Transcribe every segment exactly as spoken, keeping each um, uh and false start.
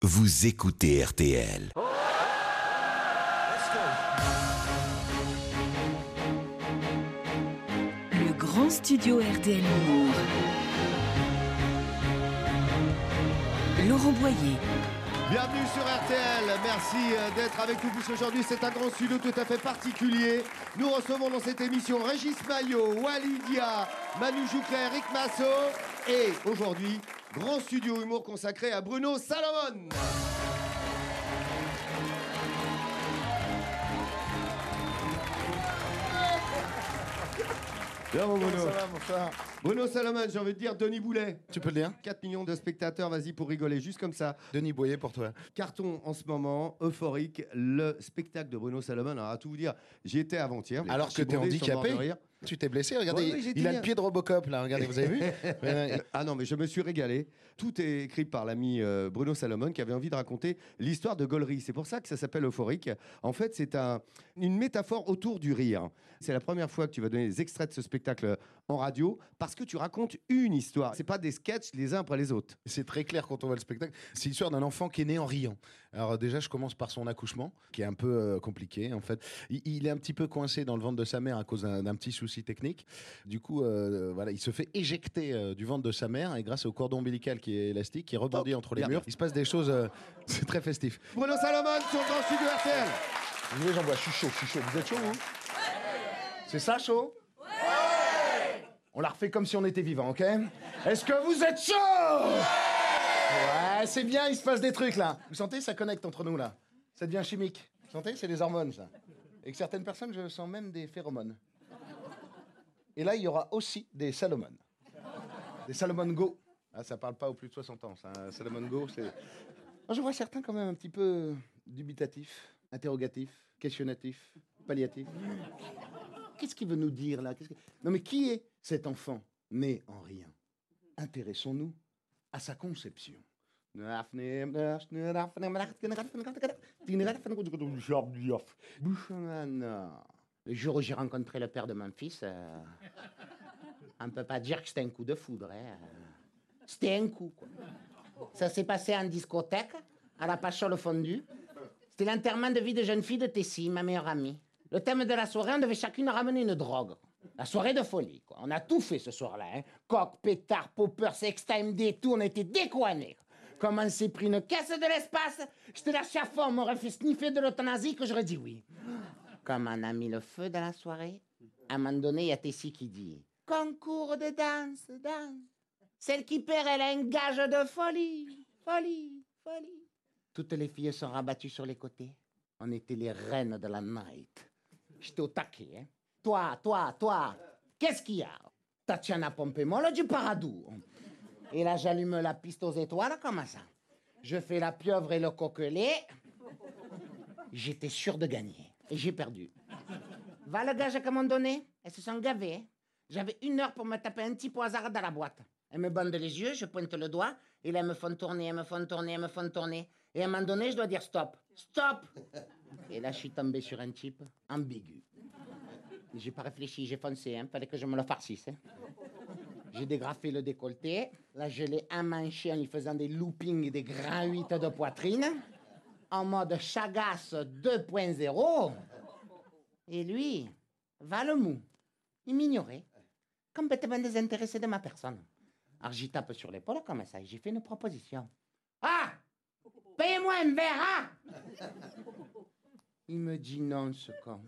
Vous écoutez R T L. Le grand studio R T L Humour. Laurent Boyer. Bienvenue sur R T L, merci d'être avec nous tous aujourd'hui. C'est un grand studio tout à fait particulier. Nous recevons dans cette émission Régis Maillot, Walidia, Manu Jouclet, Eric Masso et aujourd'hui, grand studio humour consacré à Bruno Salomon. Bien mon Bruno. Ça va, bonsoir. Bruno Salomon, j'ai envie de dire Denis Boulet. Tu peux le dire? quatre millions de spectateurs, vas-y pour rigoler, juste comme ça. Denis Boyer pour toi. Carton en ce moment, euphorique, le spectacle de Bruno Salomon. Alors à tout vous dire, j'y étais avant-hier. Alors que t'es handicapé, tu t'es blessé, regardez, Ouais, oui, il, j'étais il a bien. le pied de Robocop là, regardez, vous avez vu? Ah non, mais je me suis régalé. Tout est écrit par l'ami euh, Bruno Salomon qui avait envie de raconter l'histoire de Gaulerie. C'est pour ça que ça s'appelle euphorique. En fait, c'est un, une métaphore autour du rire. C'est la première fois que tu vas donner des extraits de ce spectacle en radio parce que tu racontes une histoire. C'est pas des sketchs les uns après les autres. C'est très clair quand on voit le spectacle. C'est l'histoire d'un enfant qui est né en riant. Alors déjà, je commence par son accouchement, qui est un peu euh, compliqué en fait. Il, il est un petit peu coincé dans le ventre de sa mère à cause d'un, d'un petit souci technique. Du coup, euh, voilà, il se fait éjecter euh, du ventre de sa mère et grâce au cordon ombilical qui est élastique, qui rebondit Oh, entre les bien. murs, il se passe des choses. euh, c'est très festif. Bruno Salomon sur le grand studio R T L. Vous voulez, j'en vois. Je suis chaud, je suis chaud. Vous êtes chaud, vous? C'est ça, chaud? Ouais. On la refait comme si on était vivant, ok? Est-ce que vous êtes chaud? Ouais, c'est bien, il se passe des trucs, là. Vous sentez, ça connecte entre nous, là. Ça devient chimique. Vous sentez, c'est des hormones, ça. Et que certaines personnes, je sens même des phéromones. Et là, il y aura aussi des Salomon. Des Salomon Go. Ah, ça parle pas aux plus de soixante ans, ça. Salomon Go, c'est... Alors, je vois certains quand même un petit peu dubitatifs, interrogatifs, questionnatifs, palliatifs. Qu'est-ce qu'il veut nous dire, là? Qu'est-ce que... Non, mais qui est cet enfant né en rien? Intéressons-nous à sa conception. Le jour où j'ai rencontré le père de mon fils, euh, on ne peut pas dire que c'était un coup de foudre. Hein. C'était un coup, quoi. Ça s'est passé en discothèque, à la Pachole fondue. C'était l'enterrement de vie de jeune fille de Tessie, ma meilleure amie. Le thème de la soirée, on devait chacune ramener une drogue. La soirée de folie, quoi. On a tout fait ce soir-là. Hein. Coq, pétard, popper, sextime, des tout, on était décoignés. Comme on s'est pris une caisse de l'espace, j'étais là à fond, on m'aurait fait sniffer de l'euthanasie que j'aurais dit oui. Comme on a mis le feu dans la soirée, à un moment donné, il y a Tessie qui dit « Concours de danse, danse. Celle qui perd, elle a un gage de folie, folie, folie. » Toutes les filles sont rabattues sur les côtés. On était les reines de la night. J'étais au taquet, hein. Toi, toi, toi, qu'est-ce qu'il y a? Tatiana Pompémola du Paradou. Et là, j'allume la piste aux étoiles, comme ça. Je fais la pieuvre et le coquelet. J'étais sûr de gagner. Et j'ai perdu. Va le gage qu'elles m'ont donné. Elles se sont gavées. Hein. J'avais une heure pour me taper un petit pot hasard dans la boîte. Elles me bandent les yeux, je pointe le doigt. Et là, elles me font tourner, elles me font tourner, elles me font tourner. Et à un moment donné, je dois dire stop. Stop! Et là, je suis tombé sur un type ambigu. J'ai pas réfléchi, j'ai foncé, hein. Fallait que je me le farcisse. Hein. J'ai dégrafé le décolleté. Là, je l'ai emmanché en lui faisant des loopings et des grands huit de poitrine. En mode Chagas deux point zéro. Et lui, va le mou. Il m'ignorait. Complètement désintéressé de ma personne. Alors, j'y tape sur l'épaule comme ça et j'ai fait une proposition. Ah! Payez-moi un verre, hein? Il me dit non, ce con.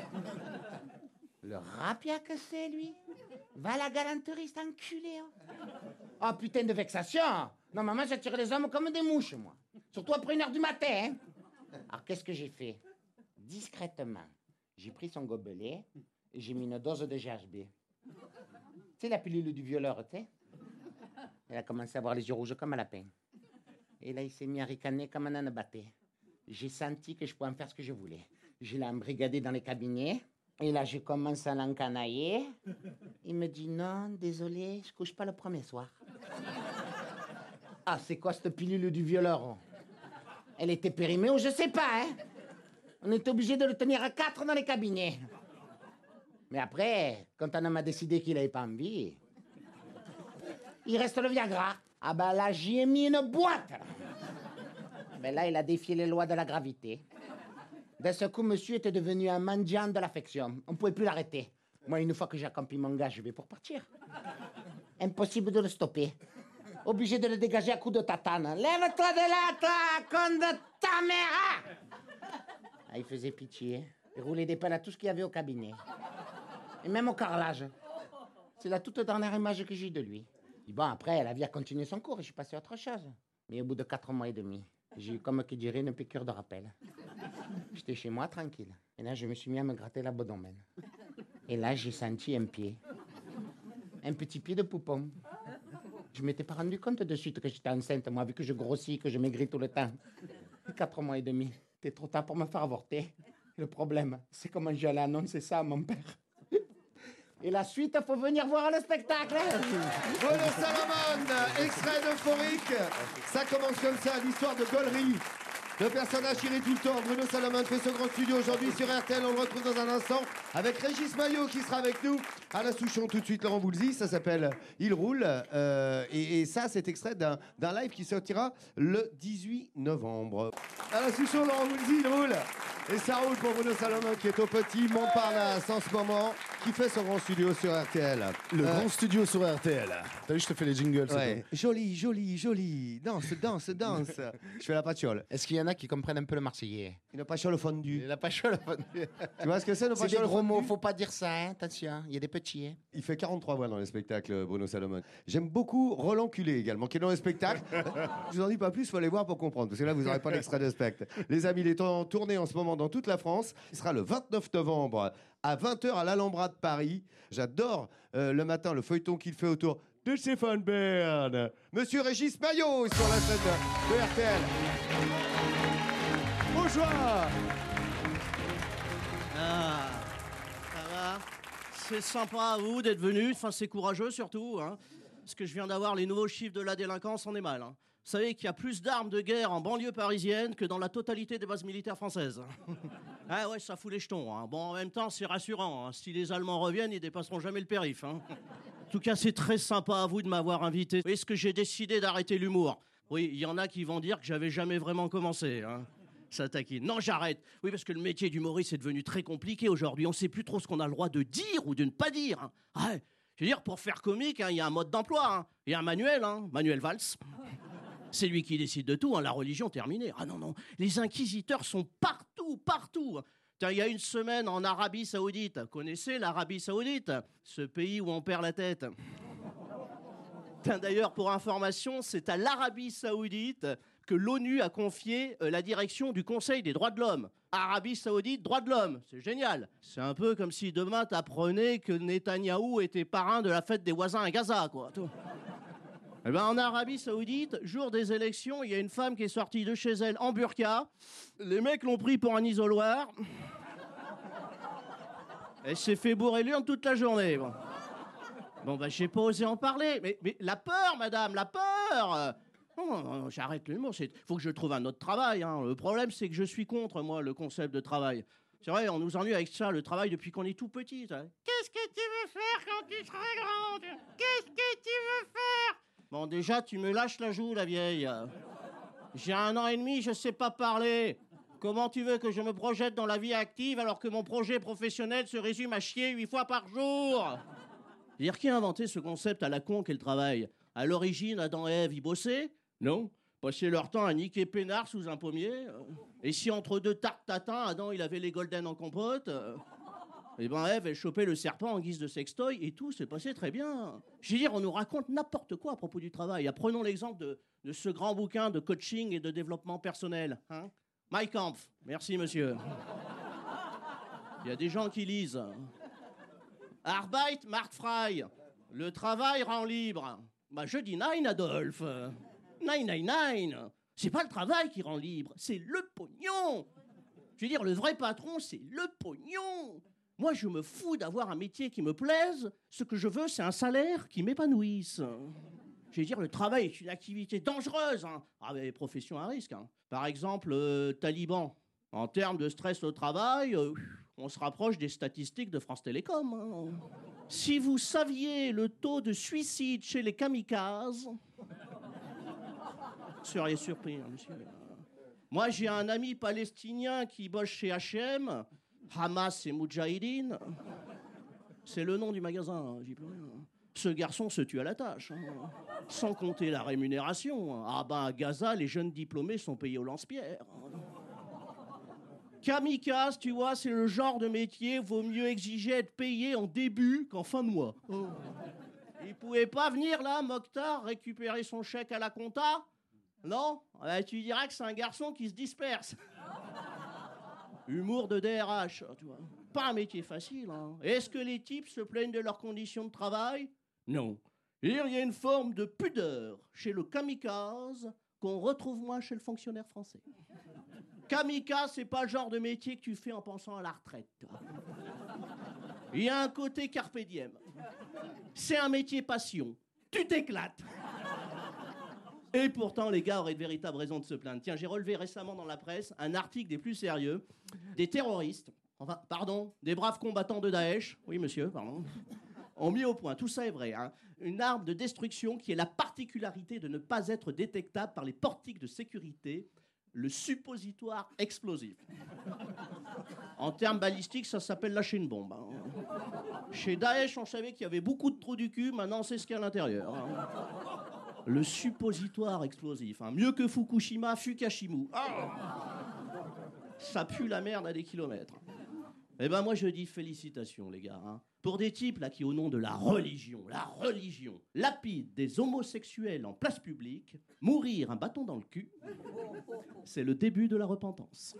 Le rapia que c'est, lui. Va la galanterie, c'est enculé. Oh. Oh, putain de vexation. Non, maman, j'attire les hommes comme des mouches, moi. Surtout après une heure du matin. Hein. Alors, qu'est-ce que j'ai fait? Discrètement, j'ai pris son gobelet et j'ai mis une dose de G H B. Tu sais, la pilule du violeur, tu sais? Elle a commencé à avoir les yeux rouges comme un lapin. Et là, il s'est mis à ricaner comme un âne batté. J'ai senti que je pouvais en faire ce que je voulais. Je l'ai embrigadé dans les cabinets. Et là, je commence à l'encanailler. Il me dit, non, désolé, je couche pas le premier soir. Ah, c'est quoi cette pilule du violeur? Elle était périmée ou je sais pas, hein? On était obligé de le tenir à quatre dans les cabinets. Mais après, quand on m'a décidé qu'il avait pas envie, il reste le Viagra. Ah bah là, j'y ai mis une boîte. Ben là, il a défié les lois de la gravité. D'un seul coup, monsieur était devenu un mendiant de l'affection. On ne pouvait plus l'arrêter. Moi, une fois que j'ai accompli mon gage, je vais pour partir. Impossible de le stopper. Obligé de le dégager à coups de tatane. Lève-toi de là, toi, con de ta mère! Ah, il faisait pitié. Il roulait des pelles à tout ce qu'il y avait au cabinet. Et même au carrelage. C'est la toute dernière image que j'ai eue de lui. Et bon, après, la vie a continué son cours et je suis passé à autre chose. Mais au bout de quatre mois et demi, j'ai eu, comme qui dirait, une piqûre de rappel. J'étais chez moi, tranquille. Et là, je me suis mis à me gratter l'abdomen. Et là, j'ai senti un pied. Un petit pied de poupon. Je m'étais pas rendu compte de suite que j'étais enceinte, moi, vu que je grossis, que je maigris tout le temps. Quatre mois et demi, c'était trop tard pour me faire avorter. Le problème, c'est comment j'allais annoncer ça à mon père. Et la suite, il faut venir voir le spectacle. Bruno Salomon, extrait d'Euphorique. Ça commence comme ça, l'histoire de Gollery. Le personnage qui rit tout le temps. Bruno Salomon fait ce grand studio aujourd'hui sur R T L. On le retrouve dans un instant avec Régis Maillot qui sera avec nous. Alain Souchon, tout de suite, Laurent Voulzy. Ça s'appelle Il roule. Euh, et, et ça, c'est extrait d'un, d'un live qui sortira le dix-huit novembre. Alain Souchon, Laurent Voulzy, il roule. Et ça roule pour Bruno Salomon qui est au petit Montparnasse en ce moment, qui fait son grand studio sur R T L. Le Euh, grand studio sur R T L. T'as vu, je te fais les jingles. c'est Ouais. Joli, joli, joli. Danse, danse, danse. Je fais la patchole. Est-ce qu'il y en a qui comprennent un peu le marseillais? Une patchole fondue. Il a pas chaud, la bonne. Tu vois ce que c'est, une C'est des patchole gros mots, fondue? faut pas dire ça, hein, attention. Il y a des petits, hein. Il fait quarante-trois voix dans les spectacles, Bruno Salomon. J'aime beaucoup Roland Culé également, qui est dans les spectacles. Je vous en dis pas plus, il faut aller voir pour comprendre, parce que là, vous n'aurez pas l'extrait de spectacle. Les amis, il est en tournée en ce moment dans toute la France. Il sera le vingt-neuf novembre à vingt heures à l'Alhambra de Paris. J'adore euh, le matin le feuilleton qu'il fait autour de Stéphane Bern. Monsieur Régis Maillot sur la scène de, de R T L. Bonjour. Ah, ça va. C'est sympa à vous d'être venu. Enfin, c'est courageux surtout. Hein, parce que je viens d'avoir les nouveaux chiffres de la délinquance, on est mal. Hein. Vous savez qu'il y a plus d'armes de guerre en banlieue parisienne que dans la totalité des bases militaires françaises. Ah ouais, ça fout les jetons. Hein. Bon, en même temps, c'est rassurant. Hein. Si les Allemands reviennent, ils dépasseront jamais le périph'. Hein. En tout cas, c'est très sympa à vous de m'avoir invité. Est-ce que j'ai décidé d'arrêter l'humour? Oui, il y en a qui vont dire que j'avais jamais vraiment commencé. Hein. Ça taquine. Non, j'arrête. Oui, parce que le métier d'humoriste est devenu très compliqué aujourd'hui. On ne sait plus trop ce qu'on a le droit de dire ou de ne pas dire. Hein. Ah, je veux dire, pour faire comique, il hein, y a un mode d'emploi. Hein. Il y a un manuel, hein, Manuel Valls. C'est lui qui décide de tout, hein, la religion terminée. Ah non, non, les inquisiteurs sont partout, partout. Tiens, il y a une semaine en Arabie Saoudite. Vous connaissez l'Arabie Saoudite? Ce pays où on perd la tête. Tiens, d'ailleurs, pour information, c'est à l'Arabie Saoudite que l'ONU a confié euh, la direction du Conseil des droits de l'homme. Arabie Saoudite, droits de l'homme, c'est génial. C'est un peu comme si demain t'apprenais que Netanyahou était parrain de la fête des voisins à Gaza, quoi. Eh ben, en Arabie Saoudite, jour des élections, il y a une femme qui est sortie de chez elle en burqa. Les mecs l'ont pris pour un isoloir. Elle s'est fait bourrer l'urne toute la journée. Bon, bon bah, j'ai pas osé en parler. Mais, mais la peur, madame, la peur. Non, non, non, j'arrête l'humour. Il faut que je trouve un autre travail. Hein. Le problème, c'est que je suis contre, moi, le concept de travail. C'est vrai, on nous ennuie avec ça, le travail, depuis qu'on est tout petit. Ça. Qu'est-ce que tu veux faire quand tu seras grande? Qu'est-ce que tu veux faire? Bon, déjà, tu me lâches la joue, la vieille. J'ai un an et demi, je sais pas parler. Comment tu veux que je me projette dans la vie active alors que mon projet professionnel se résume à chier huit fois par jour? C'est-à-dire, qui a inventé ce concept à la con qu'est le travail? À l'origine, Adam et Ève y bossaient? Non. Passaient leur temps à niquer peinard sous un pommier. Et si entre deux tartes tatin, Adam, il avait les golden en compote? Eh ben, Ève, elle chopait le serpent en guise de sextoy et tout s'est passé très bien. Je veux dire, on nous raconte n'importe quoi à propos du travail. Ah, prenons l'exemple de, de ce grand bouquin de coaching et de développement personnel. Hein, Mein Kampf. Merci, monsieur. Il y a des gens qui lisent. Arbeit macht frei. Le travail rend libre. Bah, je dis nein, Adolphe. Nein, nein, nein. C'est pas le travail qui rend libre, c'est le pognon. Je veux dire, le vrai patron, c'est le pognon. Moi, je me fous d'avoir un métier qui me plaise. Ce que je veux, c'est un salaire qui m'épanouisse. Je veux dire, le travail est une activité dangereuse. Hein. Ah, mais profession à risque. Hein. Par exemple, euh, Taliban. En termes de stress au travail, euh, on se rapproche des statistiques de France Télécom. Hein. Si vous saviez le taux de suicide chez les kamikazes, vous seriez surpris, hein, monsieur. Moi, j'ai un ami palestinien qui bosse chez H et M. Hamas et Moudjahidine. C'est le nom du magasin, hein, j'y peux rien. Ce garçon se tue à la tâche. Hein. Sans compter la rémunération. Ah ben, à Gaza, les jeunes diplômés sont payés au lance-pierre. Kamikaze, tu vois, c'est le genre de métier, vaut mieux exiger être payé en début qu'en fin de mois. Oh. Il pouvait pas venir là, Mokhtar, récupérer son chèque à la compta? Non? Euh, tu diras que c'est un garçon qui se disperse. Humour de D R H, tu vois. Pas un métier facile. Hein. Est-ce que les types se plaignent de leurs conditions de travail? Non. Il y a une forme de pudeur chez le kamikaze qu'on retrouve moins chez le fonctionnaire français. Kamikaze, c'est pas le genre de métier que tu fais en pensant à la retraite. Toi. Il y a un côté carpe diem. C'est un métier passion. Tu t'éclates. Et pourtant, les gars auraient de véritables raisons de se plaindre. Tiens, j'ai relevé récemment dans la presse un article des plus sérieux. Des terroristes, enfin, pardon, des braves combattants de Daesh, oui monsieur, pardon, ont mis au point, tout ça est vrai, hein, une arme de destruction qui est la particularité de ne pas être détectable par les portiques de sécurité, le suppositoire explosif. En termes balistiques, ça s'appelle lâcher une bombe. Hein. Chez Daesh, on savait qu'il y avait beaucoup de trous du cul, maintenant on sait ce qu'il y a à l'intérieur. Hein. Le suppositoire explosif. Hein. Mieux que Fukushima, Fukashimu. Oh, ça pue la merde à des kilomètres. Eh ben moi je dis félicitations les gars. Hein. Pour des types là qui au nom de la religion, la religion, lapident des homosexuels en place publique, mourir un bâton dans le cul, c'est le début de la repentance.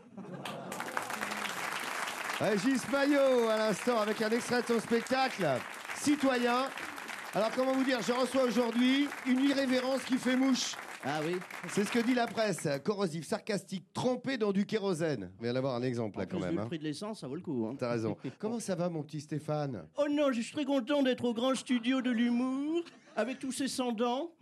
Régis Maillot à l'instant avec un extrait de son spectacle Citoyen. Alors comment vous dire, je reçois aujourd'hui une irrévérence qui fait mouche. Ah oui. C'est ce que dit la presse, corrosif, sarcastique, trempé dans du kérosène. Il va y en avoir un exemple là En quand plus, même. vu le Hein. prix de l'essence, ça vaut le coup. Hein. T'as raison. Comment ça va mon petit Stéphane? Oh non, je suis très content d'être au grand studio de l'humour, avec tous ces sans-dents.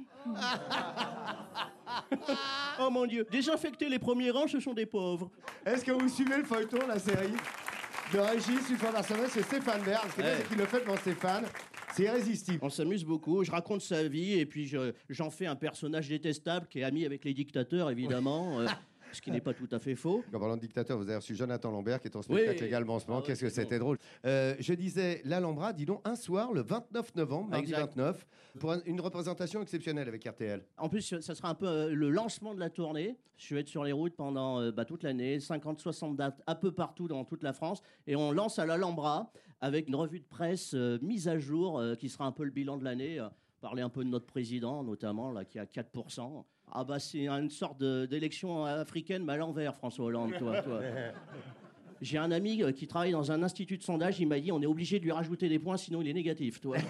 Oh mon Dieu, désinfecter les premiers rangs, ce sont des pauvres. Est-ce que vous suivez le feuilleton, la série de Régis, une fois par semaine, c'est Stéphane Bern. C'est bien Ouais. qu'il le fait devant Stéphane. C'est irrésistible. On s'amuse beaucoup, je raconte sa vie et puis je- j'en fais un personnage détestable qui est ami avec les dictateurs, évidemment. euh, Ce qui n'est pas tout à fait faux. En parlant de dictateur, vous avez reçu Jonathan Lambert qui est en spectacle Oui. également en ce moment. Ah Qu'est-ce ouais, que c'est c'était bon. drôle. Euh, je disais, l'Alhambra, dis donc, un soir, le vingt-neuf novembre, mardi Exact. vingt-neuf, pour un- une représentation exceptionnelle avec R T L. En plus, ça sera un peu euh, le lancement de la tournée. Je vais être sur les routes pendant euh, bah, toute l'année, cinquante soixante dates un peu partout dans toute la France. Et on lance à l'Alhambra avec une revue de presse euh, mise à jour euh, qui sera un peu le bilan de l'année. Euh, parler un peu de notre président, notamment, là, qui a quatre pour cent. Ah bah c'est une sorte de- d'élection africaine, mais à l'envers, François Hollande, toi. toi. J'ai un ami euh, qui travaille dans un institut de sondage, il m'a dit on est obligé de lui rajouter des points, sinon il est négatif, toi.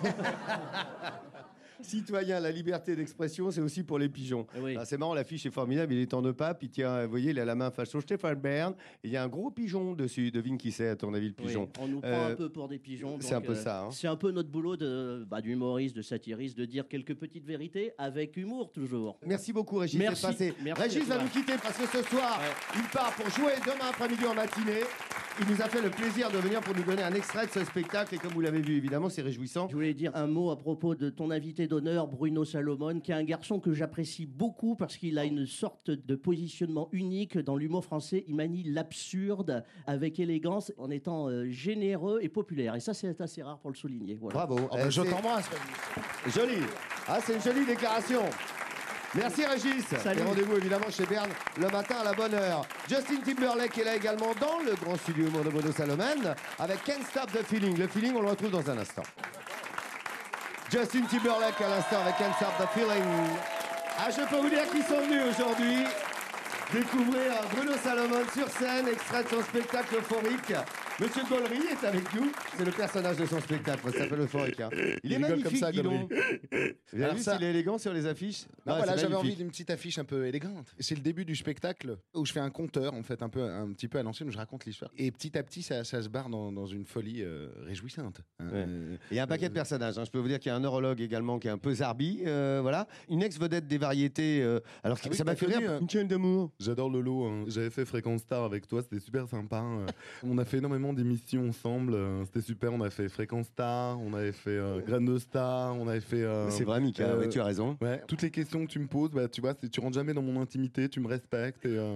Citoyen, la liberté d'expression, c'est aussi pour les pigeons. Eh oui. Ah, c'est marrant, l'affiche est formidable, il est en opaque, il tient, vous voyez, il a la main façon Stéphane Bern, et il y a un gros pigeon dessus. Devine qui c'est, à ton avis, le pigeon. Oui, on nous prend Euh, un peu pour des pigeons. c'est donc, un peu ça, hein. C'est un peu notre boulot de, bah, d'humoriste, de satiriste, de dire quelques petites vérités avec humour toujours. Merci beaucoup, Régis. Merci. d'être passé. Merci Régis à toi. va nous quitter parce que ce soir, Ouais. il part pour jouer demain après-midi en matinée. Il nous a fait le plaisir de venir pour nous donner un extrait de ce spectacle. Et comme vous l'avez vu, évidemment, c'est réjouissant. Je voulais dire un mot à propos de ton invité d'honneur, Bruno Salomon, qui est un garçon que j'apprécie beaucoup parce qu'il a une sorte de positionnement unique dans l'humour français. Il manie l'absurde avec élégance en étant euh, généreux et populaire. Et ça, c'est assez rare pour le souligner. Voilà. Bravo. Oh, bah, Euh, je c'est t'embrasse. joli. Ah, c'est une jolie déclaration. Merci Régis. Salut. Et rendez-vous évidemment chez Berne le matin à la bonne heure. Justin Timberlake est là également dans le grand studio de Bruno Salomon avec Can't Stop the Feeling. Le feeling, on le retrouve dans un instant. Justin Timberlake à l'instant avec Can't Stop the Feeling. Ah, je peux vous dire qu'ils sont venus aujourd'hui découvrir Bruno Salomon sur scène, extrait de son spectacle euphorique. Monsieur Gollery est avec nous. C'est le personnage de son spectacle, ça s'appelle euphorique. Hein. Il, est rigole magnifique, comme ça, dis donc. Vous avez Alors vu ça- s'il est élégant sur les affiches? Non, Ouais, voilà, c'est j'avais envie magnifique. d'une petite affiche un peu élégante. C'est le début du spectacle où je fais un conteur, en fait, un, peu, un petit peu à l'ancienne, où je raconte l'histoire. Et petit à petit, ça, ça se barre dans, dans une folie euh, réjouissante. hein. Ouais. Euh, Il y a un paquet de personnages. Hein. Je peux vous dire qu'il y a un neurologue également qui est un peu zarbi. euh, voilà. Une ex-vedette des variétés. euh, alors, Ah oui, ça m'a t'as fait connu, rire. euh, Une chaîne d'amour. J'adore Lolo, hein. J'avais fait Fréquence Star avec toi, c'était super sympa. hein. On a fait énormément d'émissions ensemble, euh, c'était super. On a fait Fréquence Star, on avait fait euh, Graines de Star, on avait fait. euh, C'est vrai, Mika. euh, ouais, tu as raison. Ouais, toutes les questions que tu me poses, bah, tu vois, c'est- tu rentres jamais dans mon intimité, tu me respectes et, euh,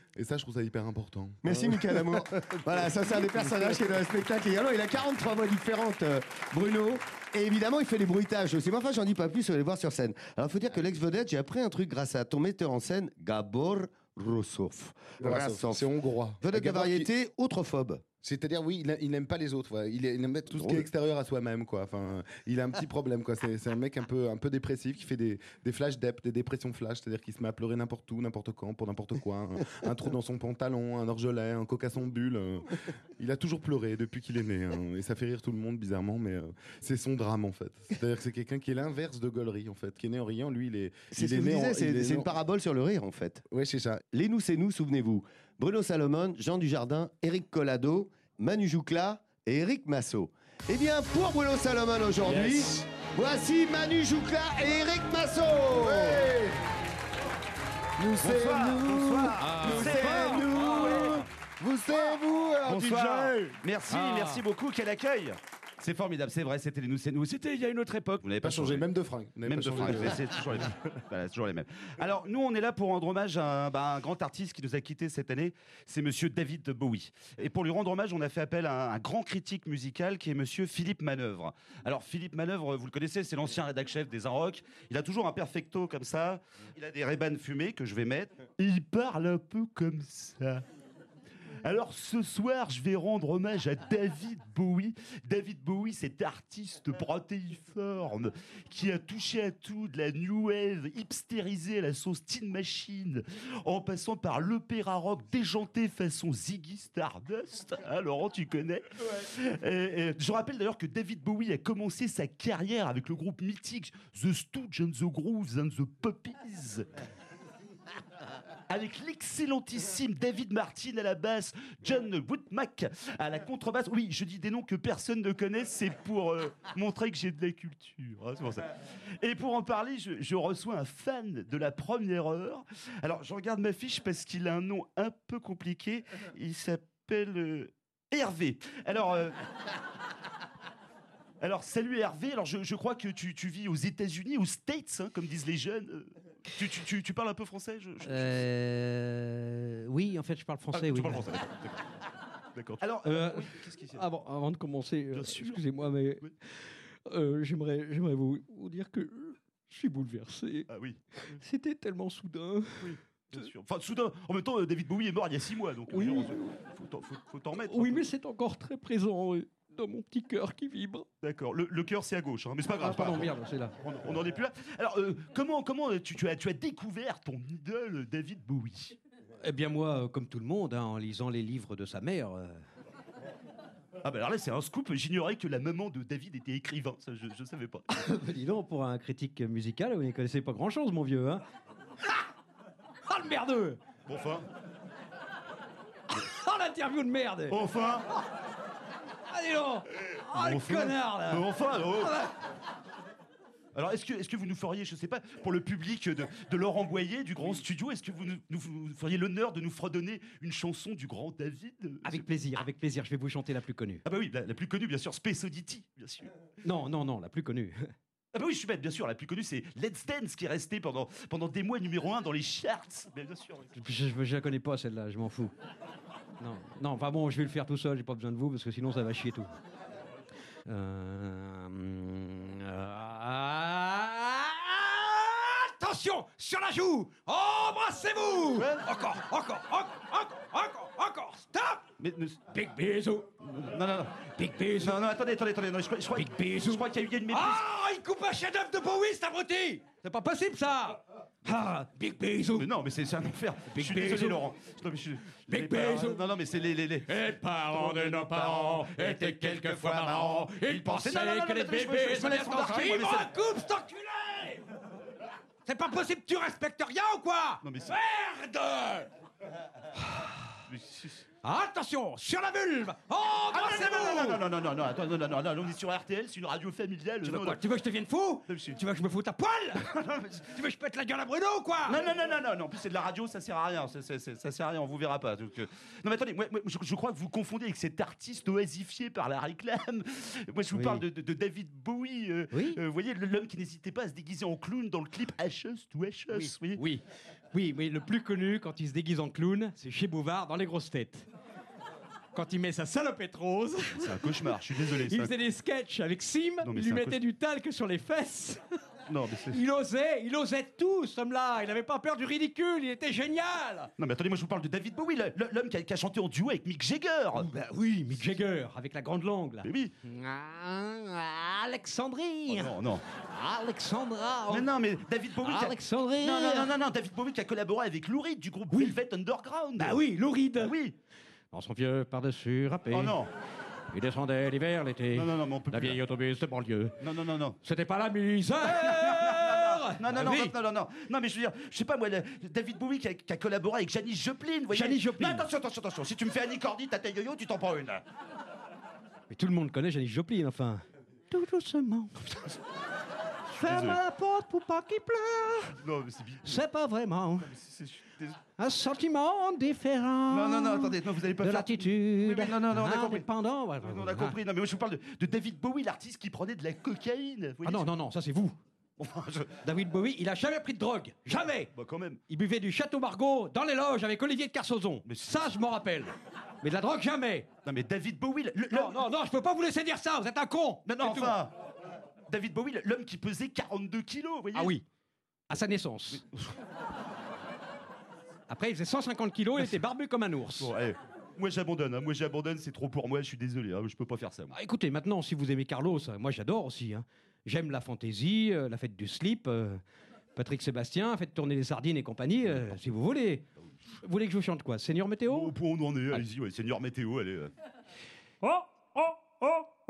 Et ça, je trouve ça hyper important. Merci, Mika Lamour. Voilà, ça, c'est un des personnages qui est dans le spectacle également. Il a quarante-trois voix différentes, euh, Bruno. Et évidemment, il fait les bruitages aussi. Mais enfin, j'en dis pas plus, vous allez le voir sur scène. Alors, il faut dire que l'ex-vedette, j'ai appris un truc grâce à ton metteur en scène, Gabor Rossov. Rassov, c'est hongrois. Vedette de Gabor qui- variété, autrophobe. C'est-à-dire, oui, il, a- il n'aime pas les autres. Voilà. Il, il aime Tout ce qui est extérieur à soi-même, quoi. Enfin, il a un petit problème, quoi. C'est, c'est un mec un peu, un peu dépressif qui fait des, des flash dep, des dépressions flash, c'est-à-dire qu'il se met à pleurer n'importe où, n'importe quand, pour n'importe quoi. Un, un trou dans son pantalon, un orgelet, un coca sans bulle. euh. Il a toujours pleuré depuis qu'il est né, hein. Et ça fait rire tout le monde bizarrement, mais euh, c'est son drame en fait. C'est-à-dire que c'est quelqu'un qui est l'inverse de Gollery en fait, qui est né en riant. Lui, il est. C'est il ce est que vous né en- disiez, il c'est est c'est né une en- parabole sur le rire, en fait. Ouais, c'est ça. Les nous, c'est nous, souvenez-vous. Bruno Salomon, Jean Dujardin, Éric Collado, Manu Joucla et Éric Massot. Eh bien, pour Bruno Salomon aujourd'hui, Yes. voici Manu Joucla et Éric Massot. Nous, c'est nous. Bonsoir. Nous, c'est nous. Vous, c'est vous. alors, Bonsoir. D J. Merci, Ah. merci beaucoup. Quel accueil. C'est formidable, c'est vrai, c'était les nous, c'est nous. C'était il y a une autre époque. Vous n'avez Pas pas changé, changé. même de fringues. Vous n'avez Même pas de changé fringues, c'est toujours les mêmes. Voilà, c'est toujours les mêmes. Alors, nous, on est là pour rendre hommage à un, bah, un grand artiste qui nous a quittés cette année. C'est monsieur David Bowie. Et pour lui rendre hommage, on a fait appel à un, un grand critique musical qui est monsieur Philippe Manœuvre. Alors, Philippe Manœuvre, vous le connaissez, c'est l'ancien rédac-chef des Inrock. Il a toujours un perfecto comme ça. Il a des Ray-Ban fumés que je vais mettre. Et il parle un peu comme ça. Alors ce soir, je vais rendre hommage à David Bowie. David Bowie, cet artiste protéiforme qui a touché à tout, de la new wave hipstérisée à la sauce Teen Machine, en passant par l'opéra rock déjanté façon Ziggy Stardust. Hein, Laurent, tu connais. Et- et je rappelle d'ailleurs que David Bowie a commencé sa carrière avec le groupe mythique The Stooges and the Grooves and the Puppies. Avec l'excellentissime David Martin à la basse, John Woodmack à la contrebasse. Oui, je dis des noms que personne ne connaît, c'est pour euh, montrer que j'ai de la culture. hein, c'est pour ça. Et pour en parler, je, je reçois un fan de la première heure. Alors, je regarde ma fiche parce qu'il a un nom un peu compliqué. Il s'appelle euh, Hervé. Alors... euh, Alors, salut Hervé. Alors, je, je crois que tu, tu vis aux États-Unis, aux States, hein, comme disent les jeunes. Euh, Tu, tu, tu, tu parles un peu français je, je- Euh, oui, en fait, je parle Ah, français. tu oui. parles français, d'accord. d'accord. D'accord. Alors, Euh, oui, qu'est-ce qui s'est- Avant, avant de commencer, euh, Bien sûr. excusez-moi, mais Oui. euh, j'aimerais, j'aimerais vous, vous dire que je suis bouleversé. Ah oui, C'était tellement soudain. bien sûr. Enfin, soudain, en même temps, euh, David Bowie est mort il y a six mois, donc Oui. euh, faut t'en- faut, faut t'en mettre. Oui, un peu. mais c'est encore très présent euh, dans mon petit cœur qui vibre. D'accord. Le, le cœur, c'est à gauche, hein, mais c'est pas grave. Ah, c'est pas pardon, grave. merde, c'est là. On, on en est plus là. Alors, euh, comment, comment tu, tu as, tu as découvert ton idole euh, David Bowie? Eh bien, moi, euh, comme tout le monde, hein, en lisant les livres de sa mère. euh, Ah bah alors là, c'est un scoop. J'ignorais que la maman de David était écrivain. Ça, je, je savais pas. Dis donc, pour un critique musical, vous n'y connaissez pas grand-chose, mon vieux. Hein. Ah, le merdeux. Bon, enfin, Ah, l'interview de merde. enfin, Ah, dis donc. Ah, le enfin, connard, là. euh, enfin. oh. Alors, est-ce que, est-ce que vous nous feriez, je sais pas, pour le public de, de Laurent Boyer, du Grand Studio, est-ce que vous nous, nous- vous feriez l'honneur de nous fredonner une chanson du grand David? Avec plaisir, avec plaisir. Je vais vous chanter la plus connue. Ah bah oui, la, la plus connue, bien sûr, Space Oddity, bien sûr. Non, non, non, la plus connue. Ah bah oui, je suis bête, bien sûr, la plus connue, c'est Let's Dance, qui est resté pendant, pendant des mois numéro un dans les charts. Mais bien sûr. oui. Je, je, je la connais pas, celle-là, je m'en fous. Non, non, enfin bon, je vais le faire tout seul, j'ai pas besoin de vous, parce que sinon ça va chier tout. Euh, euh, attention, sur la joue. Embrassez-vous. Encore, encore, encore, encore, encore, encore. Stop. Mais ne- Big bisou. non, non, non. Big bisou. Non, non, attendez, attendez, attendez. Non, je, crois- je, crois- Big bisou. je crois qu'il y a eu il y a une méprise. Ah, il coupe un chef-d'œuvre de Bowie, cet abruti. C'est pas possible, ça. Ah, big bisou. Mais non, mais c'est c'est un enfer. Big je suis désolé, bisou. Laurent. Non, mais je, Big les parents- bisou. Non, non, mais c'est les, les, les... Les parents de nos parents étaient quelquefois marrants. Ils pensaient Non, non, non, que les non, je me- bébés je me se laisse laissent embarquer, moi, Il mais me c'est- coupe, cet enculé. C'est pas possible, tu respectes rien ou quoi? Non, mais c'est- Merde. mais c'est- Attention, sur la vulve. Ah, non, Embrassez-vous. non, non, non, non, non, non, non, attends, non, non, non, non, on est sur R T L, c'est une radio familiale. Tu veux non, quoi? non. Tu veux que je te vienne fou? Non, monsieur. Tu veux que je me foute à poil? Tu veux que je pète la gueule à Bruno ou quoi? Non, non, non, non, non, non, en plus c'est de la radio, ça sert à rien, ça, ça, ça, ça sert à rien, on vous verra pas. Donc, euh, Non mais attendez, moi, moi, je, je crois que vous confondez avec cet artiste oisifié par la réclame. Moi je vous Oui. parle de, de- de David Bowie, euh, Oui. euh, vous voyez, l'homme qui n'hésitait pas à se déguiser en clown dans le clip Ashes to Ashes, vous voyez. Oui, Oui, mais le plus connu, quand il se déguise en clown, c'est chez Bouvard, dans Les Grosses Têtes. Quand il met sa salopette rose, C'est un cauchemar, je suis désolé. il c'est un- faisait des sketchs avec Sim, Non, mais il c'est lui un mettait cauchemar. du talc sur les fesses. Non, mais c'est... Il osait, il osait tout, ce homme-là. Il n'avait pas peur du ridicule, il était génial. Non, mais attendez, moi je vous parle de David Bowie, le- le- l'homme qui a, qui a chanté en duo avec Mick Jagger. Ben oui, Mick Jagger, avec la grande langue, là. Mais oui. Ah, Alexandrie. Oh, non, non. Alexandra. Mais non, mais David Bowie. qui a- Alexandrie. Non, non, non, non, non, David Bowie qui a collaboré avec Lou Reed du groupe Velvet Underground. Bah oui, Lou Reed. Bah oui. Dans son vieux par-dessus râpé. Oh non. Il descendait l'hiver, l'été. Non, non, non, mais on peut La plus. vieille autobus de banlieue. Non, non, non, non. C'était pas la misère. Non, non, non, Oui. non, non, non, non, non, mais je veux dire, je sais pas moi, le- David Bowie qui a, qui a collaboré avec Janis Joplin, vous voyez. Janis Joplin. Non, attention, attention, attention, si tu me fais Annie Cordy, ta taille yo-yo, tu t'en prends une. Mais tout le monde connaît Janis Joplin, enfin. Tout doucement. Ferme désolé. la porte pour pas qu'il pleure. Non, mais c'est bi- C'est pas vraiment c'est- je suis désolé. un sentiment différent. Non, non, non, attendez, non, vous allez pas De faire. l'attitude. Oui, mais non, non, non, on a compris. Indépendant. ouais, On ouais, a compris, non, mais moi je vous parle de, de David Bowie, l'artiste qui prenait de la cocaïne. vous Ah voyez. non, non, non, ça c'est vous. Enfin, je- David Bowie, il a jamais pris de drogue. Jamais. Bah, quand même. Il buvait du Château Margaux dans les loges avec Olivier de Carsozon. Mais c'est- Ça, je m'en rappelle. Mais de la drogue, jamais. Non, mais David Bowie, le- le- Non, non, non, je peux pas vous laisser dire ça. Vous êtes un con. Non, non, C'est tout. enfin. David Bowie, l'homme qui pesait quarante-deux kilos, vous voyez. Ah oui. À sa naissance. Après, il faisait cent cinquante kilos, il était barbu comme un ours. Bon, allez. Moi j'abandonne, hein. Moi j'abandonne, c'est trop pour moi, je suis désolé, hein. Je peux pas faire ça. Moi. Ah, écoutez, maintenant, si vous aimez Carlos, euh, moi j'adore aussi. hein. J'aime la fantaisie, euh, la fête du slip, euh, Patrick Sébastien, faites tourner les sardines et compagnie, euh, si vous voulez. Vous voulez que je vous chante quoi Seigneur Météo Au point où on en est, allez-y, ouais, Seigneur Météo, allez. euh. Oh, oh, oh,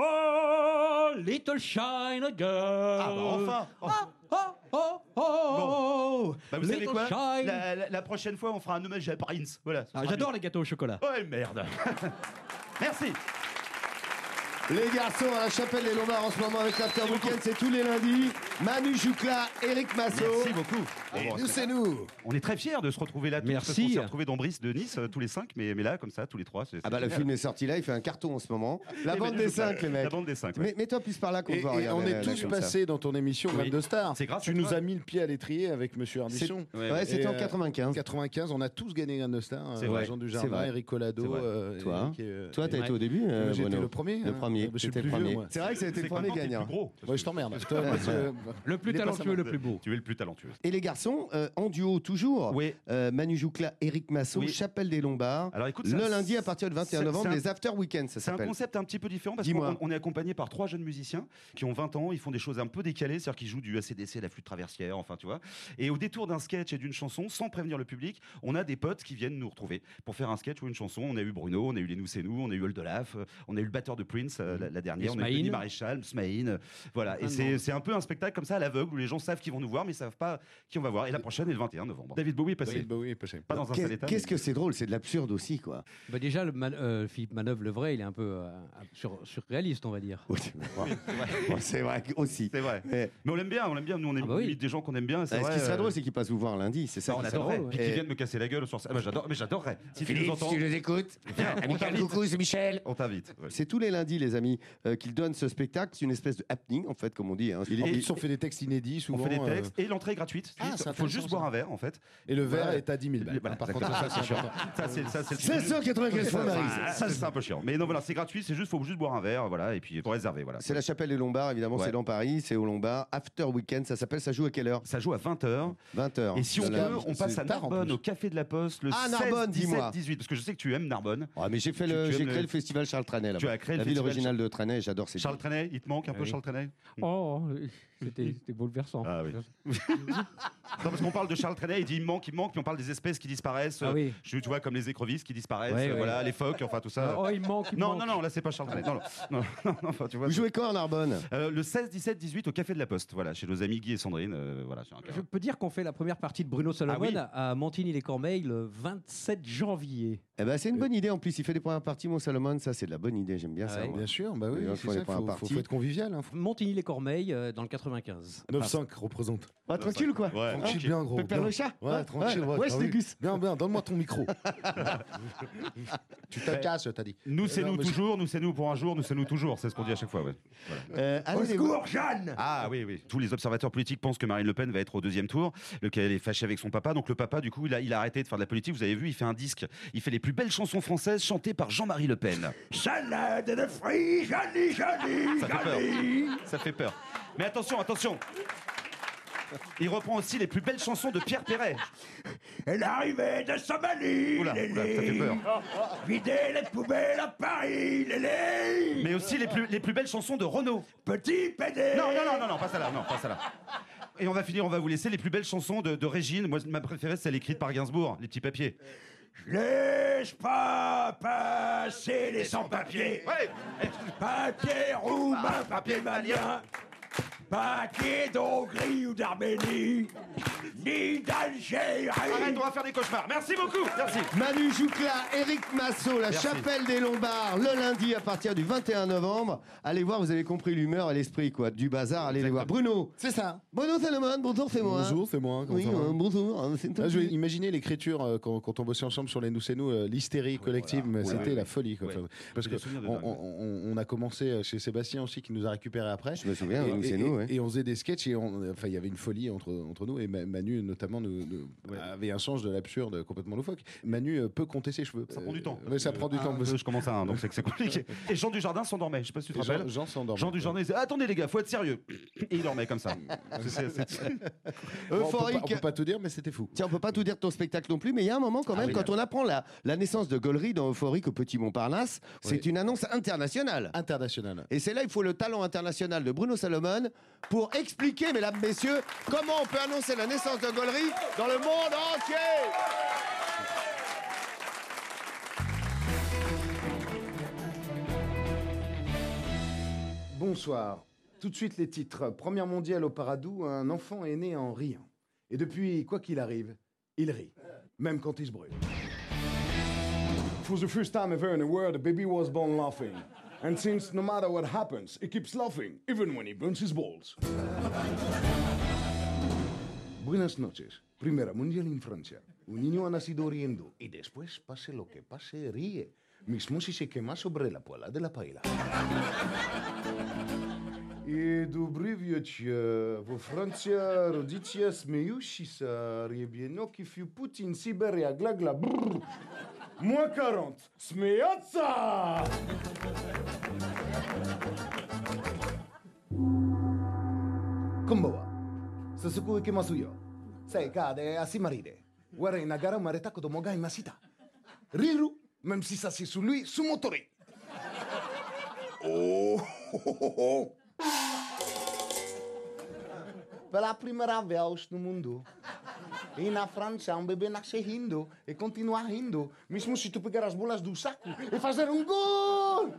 oh, little shine girl. Ah bah enfin. Oh, oh, oh, oh, Bah, vous savez little quoi shine. la, la- la prochaine fois, on fera un hommage à Prince. Voilà. ce Ah, sera j'adore les gâteaux au chocolat. mieux. Ouais, merde. Merci. Les garçons à la Chapelle des Lombards en ce moment avec l'After Weekend, c'est tous les lundis. Manu Joucla, Eric Massot. Merci beaucoup. Et Bon, nous, c'est nous. On est très fiers de se retrouver là tous, parce Merci. qu'on s'est retrouvés dans Brice de Nice euh, tous les cinq, mais, mais là, comme ça, tous les trois. c'est- Ah c'est bah le génial. film est sorti là, il fait un carton en ce moment. La Eh bande ben, des je- cinq, les mecs. La bande des cinq. ouais. Mais mets-toi plus par là qu'on Et, va et regarder on est là, tous comme ça. passés dans ton émission Oui. vingt-deux stars. C'est grâce Tu à nous toi. as mis le pied à l'étrier avec Monsieur Ardisson. Ouais, Ouais, ouais. c'était Et, en euh, quatre-vingt-quinze. quatre-vingt-quinze, on a tous gagné vingt-deux stars. C'est euh, vrai, Jean c'est Dujardin, vrai. Eric Collado. C'est vrai. euh, Toi, Eric et, euh, Toi, t'as et- été au début, Moi, euh, j'ai été Bruno. le premier. Le hein. premier. Bah, je suis T'étais le plus le premier. vieux, moi. C'est vrai que c'était le C'est premier quand t'es gagnant. plus gros. Ouais, je t'emmerde. Je te- moi, je- Le plus Il est pas talentueux, sympa. le plus beau. Tu es le plus talentueux. Et les garçons, euh, en duo toujours. Oui. Euh, Manu Joucla, Eric Massot, Oui. Chapelle des Lombards. Alors écoute, le c'est un- lundi à partir du vingt et un c'est- novembre, c'est un- les After Weekends, ça C'est un s'appelle. concept un petit peu différent parce Dis-moi. qu'on on est accompagné par trois jeunes musiciens qui ont vingt ans, ils font des choses un peu décalées, c'est-à-dire qu'ils jouent du A C D C, la flûte traversière, enfin tu vois. Et au détour d'un sketch et d'une chanson, sans prévenir le public, on a des potes qui viennent nous retrouver pour faire un sketch ou une chanson. On a eu Bruno, on a eu les Nous c'est nous, on a eu Oldolaf, euh, on a eu le batteur de Prince euh, la, la dernière, on a eu Smaïn. Denis Maréchal, Smaïn, euh, voilà. Et Ah, c'est non. c'est un peu un spectacle comme ça à l'aveugle où les gens savent qu'ils vont nous voir mais ils savent pas qui on va voir. Et la prochaine est le vingt et un novembre. David Bowie est passé. Oui, bah oui, passé. Pas dans un Qu'est- sale état. Qu'est-ce que c'est drôle, c'est de l'absurde aussi, quoi. Bah déjà, le Man- euh, Philippe Manœuvre, le vrai, il est un peu euh, sur- surréaliste, on va dire. Oui, ouais, c'est vrai aussi. C'est vrai. Mais, Mais on l'aime bien, on l'aime bien. Nous on est Ah bah oui. limite des gens qu'on aime bien. et c'est ce vrai, qui serait euh, drôle, c'est qu'ils passent vous voir lundi. C'est ça on qui serait adorerait. drôle. Puis Et- qu'ils viennent me casser la gueule sur scène. Ah bah, j'adore, mais j'adorerais. Si tu nous entends, nous écoutes, on t'invite. coucou, c'est Michel. On t'invite. ouais. C'est tous les lundis, les amis, euh, qu'ils donnent ce spectacle. C'est une espèce de happening, en fait, comme on dit. hein. Il- En il- plus, on fait des textes inédits On souvent. fait des euh, textes et l'entrée est gratuite. Ah, Il c'est faut intéressant, juste ça. boire un verre en fait. Et le verre Ouais. est à dix mille. Bah, voilà, Par exactement. contre, ça, c'est c'est chiant. important. Ça, c'est ça, c'est le cinq cent quatre-vingt-quinze fois, Marie. Ah, Ça, c'est un peu chiant. Mais non, voilà, c'est gratuit. C'est juste, faut juste boire un verre, voilà, et puis faut réserver, voilà. C'est la Chapelle des Lombards, évidemment, Ouais. c'est dans Paris, c'est au Lombard. After Weekend, ça s'appelle, ça joue à quelle heure Ça joue à vingt heures. vingt heures. Et si on De la- peut, on passe c'est à tard, en Narbonne, plus. au Café de la Poste, le Ah, seize, Narbonne, dis-moi. dix-sept, dix-huit. Parce que je sais que tu aimes Narbonne. Ah, mais j'ai fait Tu- le, tu j'ai aimes créé le- le festival Charles Trenet là-bas. Tu as créé le La ville festival originale de Trenet, j'adore ces Charles Trenet, il te manque un peu Ah oui. Charles Trenet Oh, c'était c'était bouleversant. Ah oui. Non, parce qu'on parle de Charles Trenet, il dit il me manque, il me manque, puis on parle des espèces qui disparaissent. Ah euh, oui. je, tu vois, comme les écrevisses qui disparaissent, Ouais, euh, ouais. voilà, les phoques, enfin tout ça. Oh, il manque, il non, manque. non, non, là c'est pas Charles Trenet. Non, non, non, non, non, enfin, tu vois. Vous jouez quand à Narbonne Euh, le seize, dix-sept, dix-huit au Café de la Poste, voilà, chez nos amis Guy et Sandrine. euh, voilà, c'est un Je peux dire qu'on fait la première partie de Bruno Salomon Ah oui. à Montigny-les-Cormeilles le vingt-sept janvier. Eh ben, c'est une bonne idée. En plus, il fait des premières parties, mon Salomon. Ça, c'est de la bonne idée. J'aime bien Ah ça. ouais. moi. Bien sûr, bah oui, Les gens c'est font ça, les premières faut, faut, parties. faut être convivial. Hein. Montigny-les-Cormeilles euh, dans le quatre-vingt-quinze. neuf cinq représente. Ah, tranquille ou quoi Ouais. Tranquille, bien gros. Pépère bien. le chat. Ouais, tranquille. Ouais, Ouais, je ah oui. déguste. Bien, bien, donne-moi ton micro. Tu te casses, t'as dit. Nous, c'est Euh, non, nous mais je- toujours, nous, c'est nous pour un jour, nous, c'est nous toujours. C'est ce qu'on dit à chaque fois. Ouais. Euh, allez, les- Jeanne. Ah oui, oui. Tous les observateurs politiques pensent que Marine Le Pen va être au deuxième tour, lequel est fâché avec son papa. Donc le papa, du coup, il a, il a arrêté de faire de la politique. Vous avez vu, il fait un disque. Il fait les plus belles chansons françaises chantées par Jean-Marie Le Pen. Salade de fruits, Johnny, Johnny, Ça fait peur. Johnny. Ça fait peur. Mais attention, attention. Il reprend aussi les plus belles chansons de Pierre Perret. Elle arrivait de Somalie, Oula, Lélé. oula, ça fait peur. Vider les poubelles à Paris, Lélé. Mais aussi les plus, les plus belles chansons de Renaud. Petit pédé. Non, non, non, non, non, pas celle-là, non, pas celle-là. Et on va finir, on va vous laisser les plus belles chansons de, de Régine. Moi, ma préférée, c'est celle écrite par Gainsbourg, Les Petits Papiers. Laisse pas passer les sans-papiers. Ouais. Papier roumain, papier malien. Papier d'Hongrie ou d'Arménie. Ni d'Algérie. Arrête, on va faire des cauchemars. Merci beaucoup. Merci. Manu Joucla, Éric Massot, la Merci. Chapelle des Lombards, le lundi à partir du vingt et un novembre. Allez voir, vous avez compris l'humeur et l'esprit quoi, du bazar. Allez les voir. Bruno. C'est ça. Bruno Salomon, bonjour, c'est moi. Bonjour, c'est moi. comment Oui, ça va euh, bonjour. hein, c'est Là, je vais toi. imaginer l'écriture euh, quand, quand on bossait ensemble sur les Nous c'est nous, euh, l'hystérie collective, mais voilà. c'était Ouais, la ouais. folie. Quoi. Ouais. Enfin, parce J'ai que des souvenirs de on, dingue. on- on a commencé chez Sébastien aussi, qui nous a récupéré après. Je me souviens, et, Nous, et- c'est nous, ouais. et on faisait des sketchs et on- enfin il y avait une folie entre entre nous et Ma- Manu notamment nous, nous- Ouais. avait un sens de l'absurde complètement loufoque. Manu euh, peut compter ses cheveux. Ça prend du temps. Euh, ouais, ça prend du Ah, temps. deux, je commence à un, donc c'est que c'est compliqué. Et Jean Dujardin s'endormait. Je sais pas si tu te Et Jean, rappelles. Jean s'endort. Jean Dujardin disait attendez les gars, faut être sérieux. Et il dormait comme ça. C'est- c'est- c'est- Bon, on, peut Euphorique. pas, on peut pas tout dire, mais c'était fou. Tiens, on peut pas tout dire de ton spectacle non plus, mais il y a un moment quand Ah même, oui. quand on apprend la, la naissance de Gollery dans Euphorique au Petit Montparnasse, c'est Oui. une annonce internationale. International. Et c'est là il faut le talent international de Bruno Salomon pour expliquer, mesdames, messieurs, comment on peut annoncer la naissance de Gollery dans le monde entier. Bonsoir. Tout de suite les titres. Première mondiale au Paradou, un enfant est né en riant. Et depuis, quoi qu'il arrive, il rit. Même quand il se brûle. For the first time ever in the world, a baby was born laughing. And since no matter what happens, he keeps laughing, even when he burns his balls. Buenas noches. Primera mundial en Francia. Un niño ha nacido riendo. Y después, pase lo que pase, ríe. Mismo si se quema sobre la poêle de la paella. I dobry wiecie, we Francja rodzice śmieją się z riebienoki w Putin, Syberia, gla gla, brrr. Moins quarante, śmiejąca! Komboa, Susuku ikemasu yo. Seika de asimaride. Ware nagara mareta kodomo ga imashita. Riru, même si ça c'est sous lui, sous mon toré. Oh, oh, oh, oh. Pela primeira vez no mundo. E na França, um bebê nasce rindo e continua rindo, mesmo se tu pegar as bolas do saco e fazer um gol!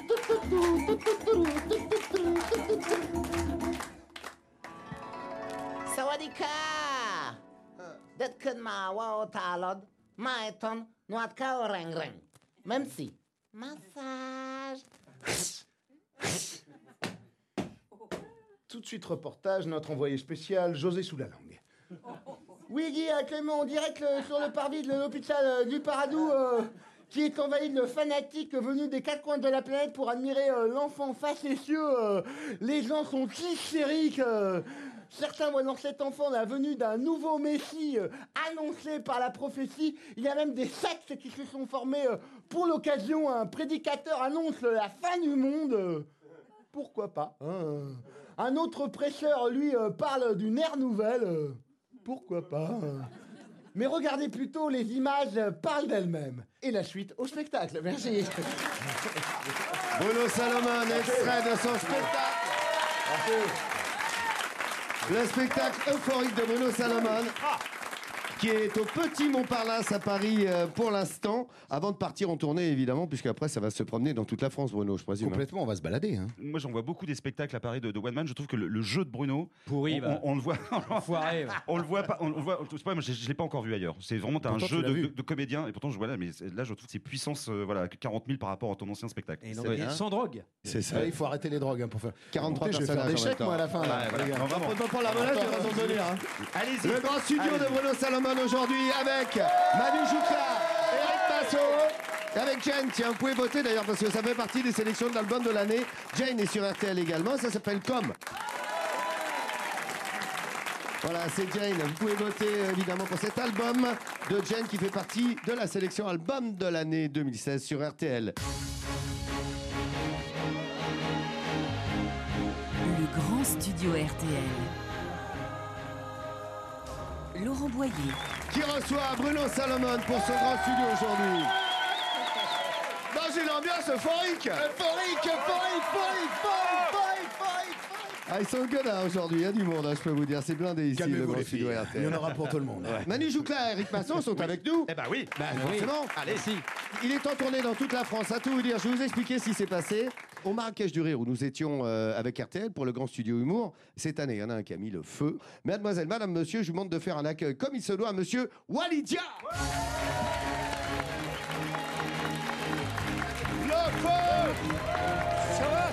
Sawadika! Datkan ma wa talad, ma eton, noat ka o reng reng. Même si. Massage. Tout de suite reportage, notre envoyé spécial, José sous la langue. Oui, Guy, euh, Clément, on dirait que le- sur le parvis de l'hôpital euh, du Paradou, euh, qui est envahi de fanatiques venus des quatre coins de la planète pour admirer euh, l'enfant facétieux, euh, les gens sont hystériques. euh. Certains voient dans cet enfant la venue d'un nouveau messie euh, annoncé par la prophétie. Il y a même des sectes qui se sont formés euh, pour l'occasion. Un prédicateur annonce la fin du monde. euh. Pourquoi pas hein. Un autre prêcheur, lui, euh, parle d'une ère nouvelle. euh. Pourquoi pas hein. Mais regardez plutôt, les images euh, parlent d'elles-mêmes. Et la suite au spectacle. Merci. Bruno Salomon, extrait de son spectacle. Le spectacle euphorique de Bruno Salomon. qui est au Petit Montparnasse à Paris euh, pour l'instant, avant de partir en tournée évidemment, puisqu'après ça va se promener dans toute la France, Bruno, je présume. Complètement, on va se balader. Hein. Moi, j'en vois beaucoup des spectacles à Paris de, de One Man. Je trouve que le, le jeu de Bruno, Pourri, on, va. on- on le voit, Foiré, va. on le voit pas. On le voit. Je sais pas, moi, je, je l'ai pas encore vu ailleurs. C'est vraiment t'as un Pourtant, tu jeu l'as de, vu. de, de comédien. Et pourtant, je vois là, mais c'est- là, je trouve c'est puissance, euh, voilà, quarante mille par rapport à ton ancien spectacle. Et non, C'est mais vrai, hein. sans drogue. C'est ça. Ouais, il faut arrêter les drogues hein, pour faire. quarante-trois Écoutez, je vais faire personnages des en même chèques temps. moi à la fin. là, Ouais, voilà. les gars. Non, vraiment. On peut pas la menace, je vais t'en donner, hein. Allez-y. Le grand studio de Allez-y. Bruno Salomon aujourd'hui avec Manu Joucla, Eric Masso, et avec Jane. Tiens, vous pouvez voter d'ailleurs parce que ça fait partie des sélections de l'album de l'année. Jane est sur R T L également, ça s'appelle Comme. Voilà, c'est Jane. Vous pouvez voter évidemment pour cet album de Jane qui fait partie de la sélection album de l'année deux mille seize sur R T L. Le grand studio R T L. Laurent Boyer. Qui reçoit Bruno Salomon pour son grand studio aujourd'hui. Dans une ambiance euphorique. Euphorique, euphorique, euphorique, euphorique, euphorique. Ah, ils sont good hein, aujourd'hui, il y a du monde, hein, je peux vous dire. C'est blindé ici, le Calmez-vous grand les studio filles. R T L. Il y en aura pour tout le monde. Manu Joucla et Eric Masson sont avec nous. Eh ben oui. Bah, forcément. Allez, si. Il est en tournée dans toute la France. À tout vous dire, je vais vous expliquer ce qui s'est passé au Marrakech du Rire où nous étions euh, avec R T L pour le grand studio humour. Cette année, il y en a un qui a mis le feu. Mademoiselle, madame, monsieur, je vous demande de faire un accueil comme il se doit à monsieur Walidia. Le feu. Ça va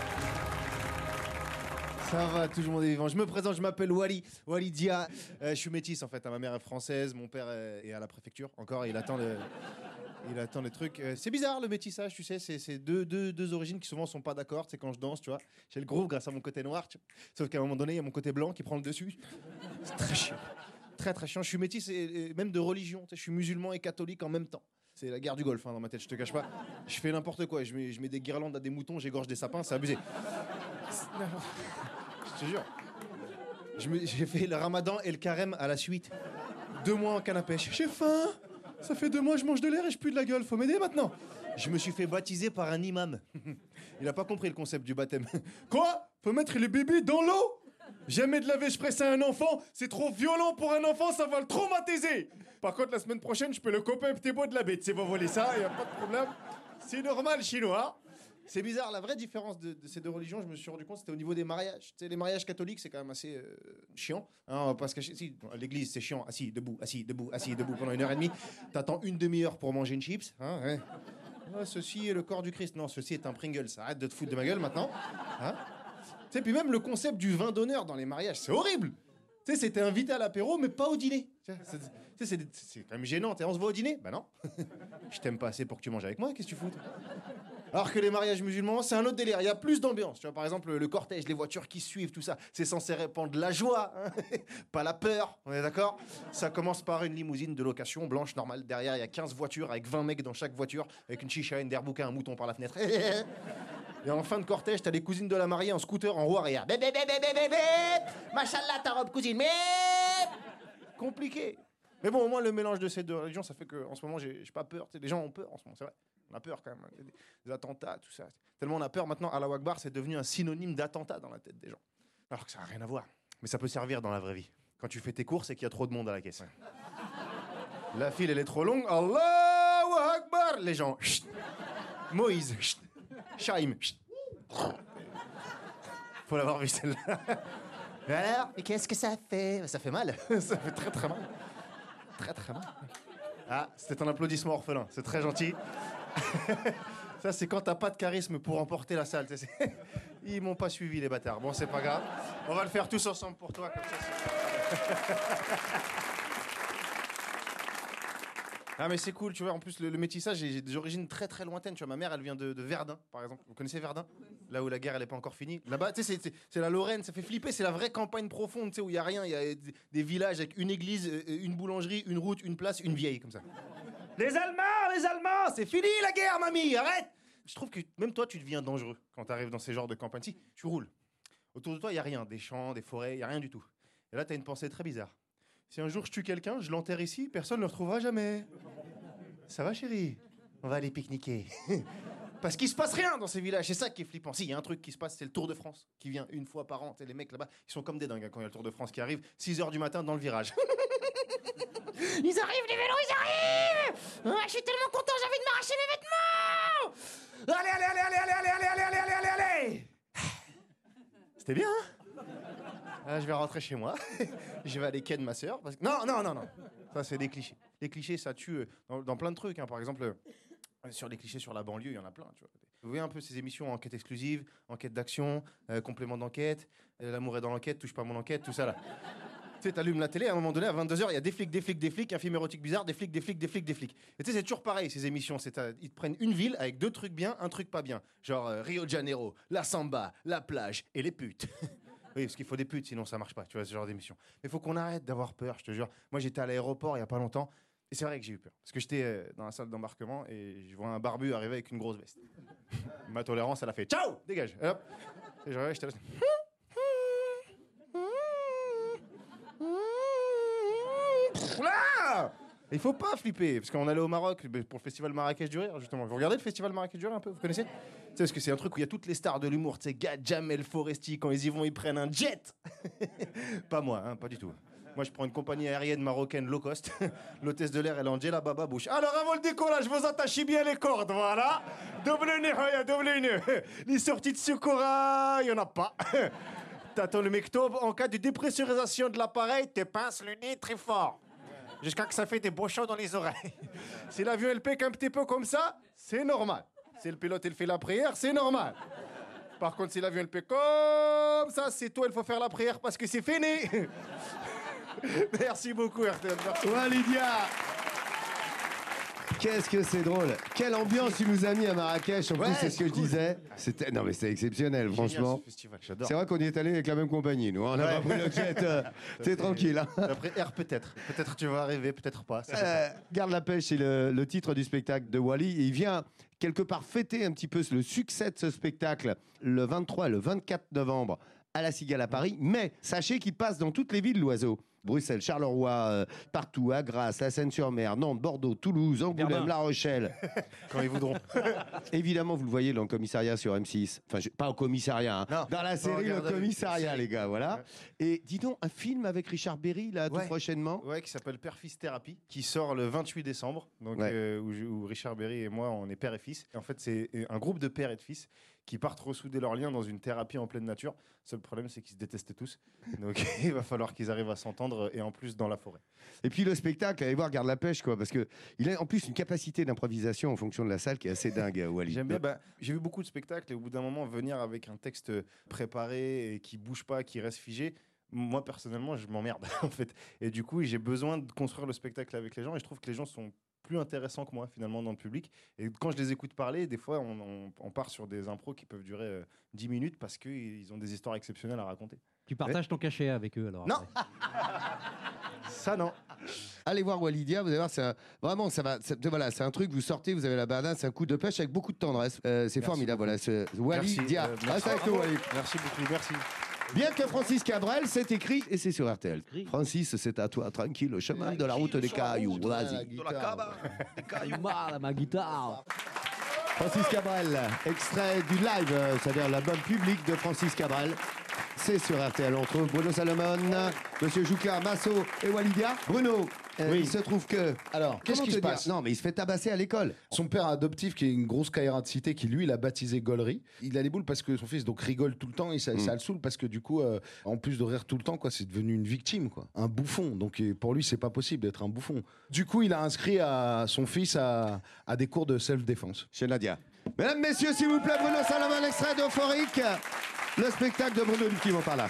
Ça va, tout le monde est vivant. Je me présente, je m'appelle Wally, Wally Dia. Euh, je suis métisse en fait. Ma mère est française, mon père est à la préfecture. Encore, il attend le... Il attend les trucs. Euh, c'est bizarre le métissage, tu sais. C'est, c'est deux, deux, deux origines qui souvent sont pas d'accord. C'est quand je danse, tu vois. J'ai le groove grâce à mon côté noir. Tu vois. Sauf qu'à un moment donné, il y a mon côté blanc qui prend le dessus. C'est très chiant. Très très chiant. Je suis métisse et, et même de religion. Tu sais, je suis musulman et catholique en même temps. C'est la guerre du Golfe hein, dans ma tête, je te cache pas. Je fais n'importe quoi. Je mets, je mets des guirlandes à des moutons, j'égorge des sapins, c'est abusé. C'est- Je te jure. Je me- J'ai fait le ramadan et le carême à la suite. Deux mois en canne à pêche. J'ai faim. Ça fait deux mois je mange de l'air et je pue de la gueule. Faut m'aider maintenant. Je me suis fait baptiser par un imam. Il a pas compris le concept du baptême. Quoi? Faut mettre les bébés dans l'eau? Jamais de laver express à un enfant. C'est trop violent pour un enfant, ça va le traumatiser. Par contre, la semaine prochaine, je peux le copain petit bois de la bête. C'est vous voler ça, y a pas de problème. C'est normal, chinois. C'est bizarre, la vraie différence de, de ces deux religions, je me suis rendu compte, c'était au niveau des mariages. Tu sais, les mariages catholiques, c'est quand même assez euh, chiant. Hein, on va pas se cacher. Si, à l'église, c'est chiant. Assis, debout, assis, debout, assis, debout pendant une heure et demie. T'attends une demi-heure pour manger une chips. Hein, ouais. Ah, ceci est le corps du Christ. Non, ceci est un Pringles. Arrête de te foutre de ma gueule maintenant. Hein. Tu sais, puis même le concept du vin d'honneur dans les mariages, c'est horrible. Tu sais, c'était invité à l'apéro, mais pas au dîner. Tu sais, c'est- tu sais, c'est, c'est quand même gênant. T'sais, on se voit au dîner? Bah non. Je t'aime pas assez pour que tu manges avec moi. Qu'est-ce que tu fous, toi? Alors que les mariages musulmans, c'est un autre délire. Il y a plus d'ambiance. Tu vois, par exemple, le cortège, les voitures qui suivent, tout ça, c'est censé répandre la joie, hein, pas la peur. On est d'accord? Ça commence par une limousine de location blanche normale. Derrière, il y a quinze voitures avec vingt mecs dans chaque voiture, avec une chicha, une derbouka, un mouton par la fenêtre. Et en fin de cortège, t'as les cousines de la mariée en scooter en roue arrière. Bébé, bébé, bébé, bébé, machallah, ta robe cousine, mais compliqué. Mais bon, au moins le mélange de ces deux religions, ça fait que en ce moment, j'ai j'ai pas peur. Tu sais, les gens ont peur en ce moment, c'est vrai. On a peur quand même. Des, des attentats, tout ça. Tellement on a peur maintenant, Allah Akbar, c'est devenu un synonyme d'attentat dans la tête des gens. Alors que ça n'a rien à voir. Mais ça peut servir dans la vraie vie. Quand tu fais tes courses et qu'il y a trop de monde à la caisse. La file, elle est trop longue. Allahu Akbar. Les gens. Chut. Moïse. Chut. Shaim. Chut. Faut l'avoir vu celle-là. Et alors, et qu'est-ce que ça fait? Ça fait mal. Ça fait très très mal. Très très mal. Ah, c'était un applaudissement orphelin. C'est très gentil. Ça, c'est quand t'as pas de charisme pour emporter la salle. Tu sais, c'est- Ils m'ont pas suivi, les bâtards. Bon, c'est pas grave. On va le faire tous ensemble pour toi. Comme ça, c'est- Ah, mais c'est cool, tu vois. En plus, le, le métissage, j'ai j'ai des origines très très lointaines. Tu vois, ma mère, elle vient de, de Verdun, par exemple. Vous connaissez Verdun? Là où la guerre, elle est pas encore finie. Là-bas, tu sais, c'est- c'est c'est la Lorraine. Ça fait flipper. C'est la vraie campagne profonde, tu sais, où il y a rien. Il y a des, des villages avec une église, euh, une boulangerie, une route, une place, une vieille, comme ça. Les Allemands, les Allemands, c'est fini la guerre, mamie, arrête! Je trouve que même toi, tu deviens dangereux quand tu arrives dans ces genres de campagnes. Si, tu roules. Autour de toi, il n'y a rien. Des champs, des forêts, il n'y a rien du tout. Et là, tu as une pensée très bizarre. Si un jour je tue quelqu'un, je l'enterre ici, personne ne le retrouvera jamais. Ça va, chérie? On va aller pique-niquer. Parce qu'il se passe rien dans ces villages. C'est ça qui est flippant. Si, il y a un truc qui se passe, c'est le Tour de France qui vient une fois par an. Tu sais, les mecs là-bas, ils sont comme des dingues hein, quand il y a le Tour de France qui arrive. six heures du matin dans le virage. Ils arrivent, les vélos, ils arrivent. Ah, je suis tellement content, j'ai envie de m'arracher mes vêtements. Allez, allez, allez, allez, allez, allez, allez, allez, allez, allez, allez. C'était bien, hein? Ah, je vais rentrer chez moi. Je vais aller ken ma sœur. Parce que... Non, non, non, non. Ça, c'est des clichés. Les clichés, ça tue euh, dans, dans plein de trucs. Hein. Par exemple, euh, sur les clichés sur la banlieue, il y en a plein. Tu vois. Vous voyez un peu ces émissions enquête exclusive, enquête d'action, euh, complément d'enquête, euh, l'amour est dans l'enquête, touche pas mon enquête, tout ça là. Tu sais, t'allumes la télé, à un moment donné, à vingt-deux heures, il y a des flics, des flics, des flics, un film érotique bizarre, des flics, des flics, des flics, des flics. Et tu sais, c'est toujours pareil, ces émissions. C'est à- ils te prennent une ville avec deux trucs bien, un truc pas bien. Genre euh, Rio de Janeiro, la samba, la plage et les putes. Oui, parce qu'il faut des putes, sinon ça marche pas, tu vois, ce genre d'émission. Mais il faut qu'on arrête d'avoir peur, je te jure. Moi, j'étais à l'aéroport il y a pas longtemps, et c'est vrai que j'ai eu peur. Parce que j'étais euh, dans la salle d'embarquement, et je vois un barbu arriver avec une grosse veste. Ma tolérance, elle a fait « Ciao !» Dégage. Et hop. Et je regarde, j'étais là... Là, il faut pas flipper, parce qu'on allait au Maroc pour le festival Marrakech du Rire, justement. Vous regardez le festival Marrakech du Rire un peu, vous connaissez? Tu sais, parce que c'est un truc où il y a toutes les stars de l'humour, tu sais, Gad, Jamel, Foresti, quand ils y vont, ils prennent un jet. Pas moi, hein, pas du tout. Moi, je prends une compagnie aérienne marocaine low cost. L'hôtesse de l'air, elle est Angela Baba Bush. Alors, avant le décollage, vous attachez bien les cordes, voilà. Double nœud, ouais, double nœud. Les sorties de secours, il y en a pas. T'attends le mectobe, en cas de dépressurisation de l'appareil, te pinces le nez très fort. Jusqu'à que ça fait des bochons dans les oreilles. Si l'avion, elle pique un petit peu comme ça, c'est normal. Si le pilote, il fait la prière, c'est normal. Par contre, si l'avion, elle pique comme ça, c'est toi, il faut faire la prière parce que c'est fini. Merci beaucoup, R T L. Merci. Ouais, Lydia. Qu'est-ce que c'est drôle. Quelle ambiance tu nous as mis à Marrakech. En Ouais, plus, c'est ce que c'est je cool. disais. C'était... Non, mais c'est exceptionnel, Génial, franchement. ce festival, j'adore. C'est vrai qu'on y est allé avec la même compagnie, nous. hein. On n'a Ouais. pas pris le jet. euh, c'est tranquille. hein. Après R, peut-être. Peut-être tu vas arriver, peut-être pas. Ça, je sais Euh, Garde la pêche, c'est le, le titre du spectacle de Wally. Et il vient quelque part fêter un petit peu le succès de ce spectacle le vingt-trois et le vingt-quatre novembre à la Cigale à Paris. Mais sachez qu'il passe dans toutes les villes, l'oiseau. Bruxelles, Charleroi, euh, partout, à Grasse, La Seine-sur-Mer, Nantes, Bordeaux, Toulouse, Angoulême, Berlin. La Rochelle. Quand ils voudront. Évidemment, vous le voyez dans le commissariat sur M six. Enfin, je- pas au commissariat, hein. Non, dans la pas série Le regarder. Commissariat, Série. les gars, voilà. Ouais. Et dis donc, un film avec Richard Berry, là, tout Ouais. prochainement. Ouais, qui s'appelle Père-Fils Thérapie, qui sort le vingt-huit décembre, donc, Ouais. euh, où, je- où Richard Berry et moi, on est père et fils. Et en fait, c'est un groupe de pères et de fils qui partent ressouder leurs liens dans une thérapie en pleine nature. Seul problème, c'est qu'ils se détestaient tous. Donc, il va falloir qu'ils arrivent à s'entendre, et en plus dans la forêt. Et puis le spectacle, allez voir, Garde la pêche, quoi, parce que il a en plus une capacité d'improvisation en fonction de la salle qui est assez dingue, Wally. J'aime bien. Bah, j'ai vu beaucoup de spectacles et au bout d'un moment, venir avec un texte préparé et qui bouge pas, qui reste figé, moi personnellement, je m'emmerde en fait. Et du coup, j'ai besoin de construire le spectacle avec les gens et je trouve que les gens sont plus intéressants que moi finalement dans le public. Et quand je les écoute parler, des fois, on, on- on part sur des impros qui peuvent durer euh, dix minutes parce qu'ils ont des histoires exceptionnelles à raconter. Tu partages ton cachet avec eux alors. Non. après. Ça non. Allez voir Walidia, vous allez voir, c'est un- vraiment, ça va, c'est- voilà, c'est un truc, vous sortez, vous avez la banane, c'est un coup de pêche avec beaucoup de tendresse. Euh, c'est Merci formidable, voilà. ce- Walidia, Merci, euh, merci. reste avec nous, Wally. Merci beaucoup, merci. Bien que Francis Cabrel, c'est écrit et c'est sur R T L. Francis, c'est à toi, tranquille, le chemin de la route des cailloux. Vas-y. Mal à ma guitare. Francis Cabrel, extrait du live, euh, c'est-à-dire l'album public de Francis Cabrel. C'est sur R T L. On trouve Bruno Salomon, Monsieur Jouka, Masso et Walidia. Bruno, euh, Oui. il se trouve que. Alors, qu'est-ce Comment qui te se dire passe? Non, mais il se fait tabasser à l'école. Son père adoptif, qui est une grosse caïra de cité, qui lui, il a baptisé Gollery. Il a les boules parce que son fils donc rigole tout le temps et ça, Mm. ça le saoule parce que du coup, euh, en plus de rire tout le temps, quoi, c'est devenu une victime, quoi, un bouffon. Donc et pour lui, c'est pas possible d'être un bouffon. Du coup, il a inscrit à son fils à, à des cours de self-défense. Chez Nadia. Mesdames, messieurs, s'il vous plaît, Bruno Salomon, extrait d'Euphorique. Le spectacle de Bruno Lutti Montparnasse.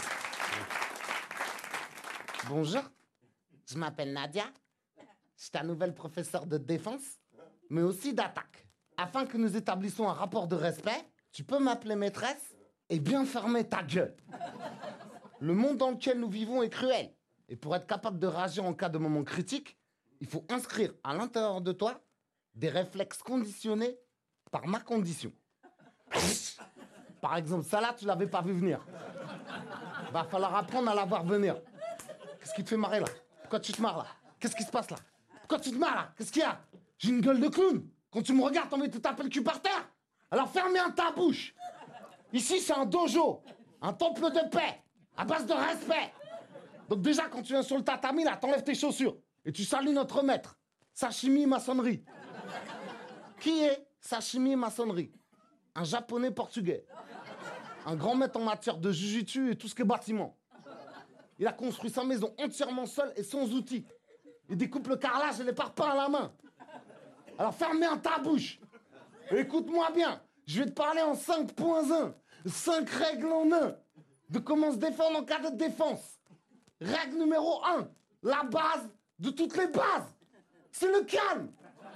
Bonjour, je m'appelle Nadia. Je suis ta nouvelle professeure de défense, mais aussi d'attaque. Afin que nous établissions un rapport de respect, tu peux m'appeler maîtresse et bien fermer ta gueule. Le monde dans lequel nous vivons est cruel. Et pour être capable de réagir en cas de moment critique, il faut inscrire à l'intérieur de toi des réflexes conditionnés par ma condition. Par exemple, ça là, tu l'avais pas vu venir. Va falloir apprendre à la voir venir. Qu'est-ce qui te fait marrer là? Pourquoi tu te marres là? Qu'est-ce qui se passe là? Pourquoi tu te marres là? Qu'est-ce qu'il y a? J'ai une gueule de clown. Quand tu me regardes, t'as envie de te taper le cul par terre. Alors ferme bien ta bouche. Ici, c'est un dojo, un temple de paix, à base de respect. Donc déjà, quand tu viens sur le tatami, là, t'enlèves tes chaussures. Et tu salues notre maître, Sashimi Maçonnerie. Qui est Sashimi Maçonnerie? Un japonais portugais. Un grand maître en matière de jujutsu et tout ce qui est bâtiment. Il a construit sa maison entièrement seul et sans outils. Il découpe le carrelage et les parpaings à la main. Alors ferme bien ta bouche. Et écoute-moi bien. Je vais te parler en cinq point un. cinq règles en un. De comment se défendre en cas de défense. Règle numéro un. La base de toutes les bases. C'est le calme.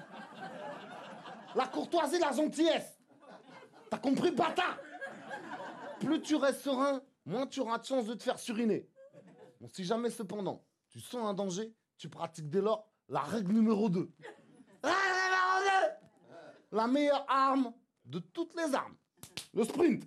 La courtoisie, la gentillesse. T'as compris, bâtard? Plus tu restes serein, moins tu auras de chance de te faire suriner. Bon, si jamais, cependant, tu sens un danger, tu pratiques dès lors la règle numéro deux. Règle numéro deux. La meilleure arme de toutes les armes. Le sprint.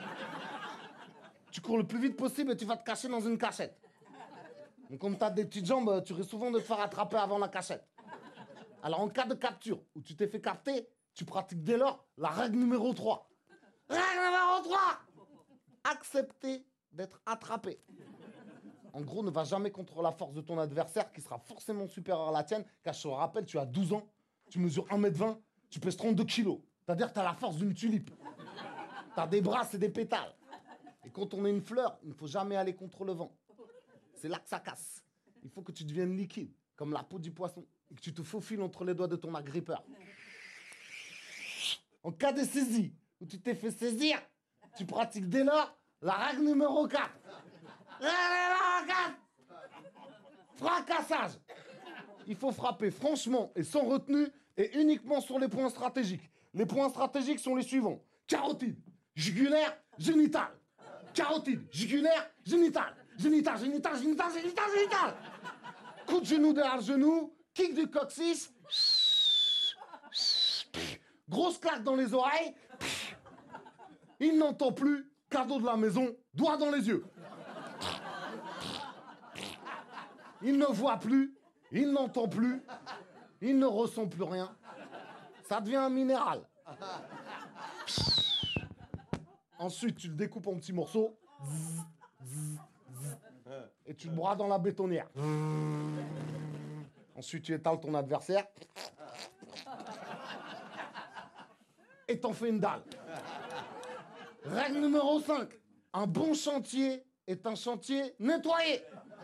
Tu cours le plus vite possible et tu vas te cacher dans une cachette. Donc, comme t'as des petites jambes, tu risques souvent de te faire attraper avant la cachette. Alors, en cas de capture où tu t'es fait capter, tu pratiques dès lors la règle numéro trois. Règle numéro trois. Accepter d'être attrapé. En gros, ne va jamais contre la force de ton adversaire qui sera forcément supérieure à la tienne, car je te rappelle, tu as douze ans, tu mesures un mètre vingt, tu pèses trente-deux kilos. C'est-à-dire que tu as la force d'une tulipe. Tu as des bras, c'est des pétales. Et quand on est une fleur, il ne faut jamais aller contre le vent. C'est là que ça casse. Il faut que tu deviennes liquide, comme la peau du poisson, et que tu te faufiles entre les doigts de ton agrippeur. En cas de saisie, où tu t'es fait saisir, tu pratiques dès lors la règle numéro quatre. Règle numéro quatre. Fracassage. Il faut frapper franchement et sans retenue et uniquement sur les points stratégiques. Les points stratégiques sont les suivants. Carotide, jugulaire, génital. Carotide, jugulaire, génital. Génital, génital, génital, génital, génital. Coup de genou derrière le genou, kick du coccyx. Grosse claque dans les oreilles. Il n'entend plus, cadeau de la maison, doigt dans les yeux. Il ne voit plus, il n'entend plus, il ne ressent plus rien. Ça devient un minéral. Ensuite, tu le découpes en petits morceaux. Et tu le broies dans la bétonnière. Ensuite, tu étales ton adversaire. Et t'en fais une dalle. Règle numéro cinq. Un bon chantier est un chantier nettoyé.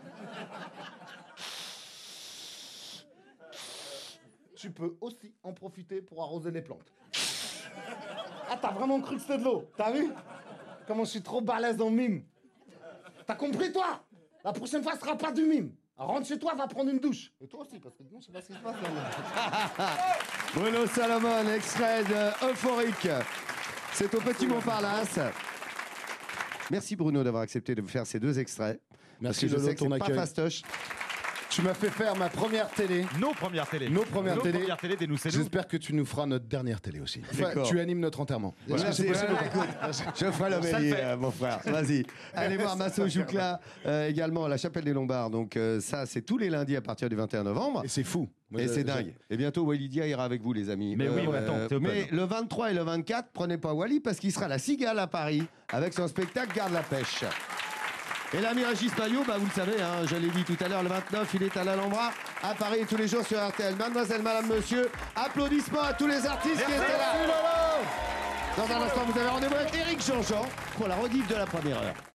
Tu peux aussi en profiter pour arroser les plantes. Ah, t'as vraiment cru que c'était de l'eau? T'as vu? Comment je suis trop balèze en mime. T'as compris, toi? La prochaine fois, ce sera pas du mime. Alors, rentre chez toi, va prendre une douche. Et toi aussi, parce que non, je sais pas ce qui se passe là. Bruno Salomon, extrait de Euphorique. C'est au Petit Montparnasse. Merci Bruno d'avoir accepté de faire ces deux extraits. Merci parce que je Lolo, sais que ton c'est pas accueil. fastoche. Tu m'as fait faire ma première télé. Nos premières télé. Nos premières Nos télé. premières télé des nous, c'est nous. J'espère que tu nous feras notre dernière télé aussi. Enfin, D'accord. tu animes notre enterrement. Voilà, Est-ce que c'est c'est- possible voilà, écoute, je ferai l'homélie, euh, mon frère. Vas-y. Allez voir Masso Joukla euh, également à la Chapelle des Lombards. Donc euh, ça, c'est tous les lundis à partir du vingt et un novembre. Et c'est fou. Moi, Et je- c'est je- dingue. Et bientôt, Walidia ira avec vous, les amis. Mais oui, mais attends, c'est open. mais le vingt-trois et le vingt-quatre, prenez pas Wally parce qu'il sera à la Cigale à Paris avec son spectacle Garde la pêche. Et l'ami Régis Maillot, bah vous le savez, hein, je l'ai dit tout à l'heure, le vingt-neuf, il est à l'Alhambra, à Paris tous les jours sur R T L. Mademoiselle, madame, monsieur, applaudissements à tous les artistes qui étaient là. Dans un instant, vous avez rendez-vous avec Éric Jean-Jean pour la rediff de la première heure.